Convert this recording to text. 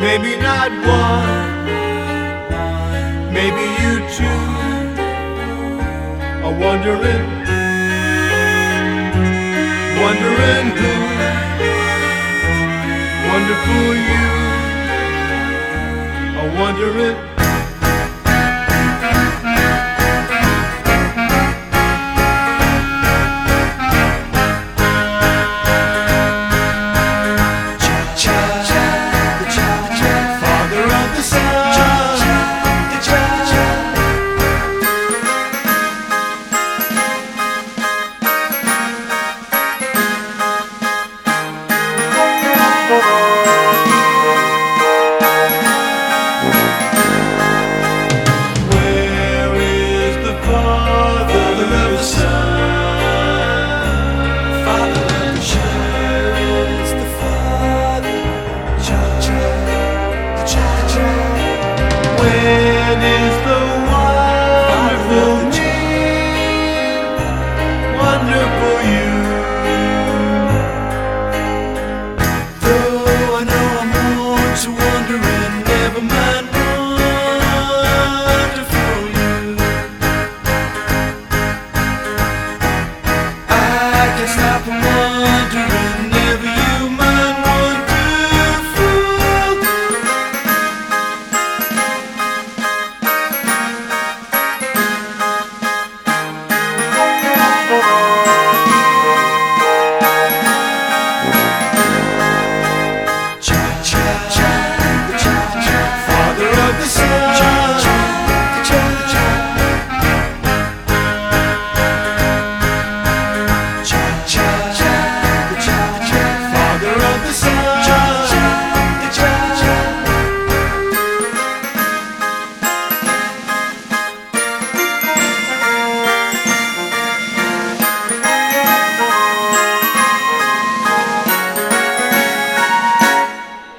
maybe not one, maybe you two are wondering who, wonderful you are wondering. When is the wonderful me, wonderful you? Though I know I'm more to wondering, never mind wonderful you. I can't stop wondering, never you mind wonderful. Father of the sun, Father of the sun.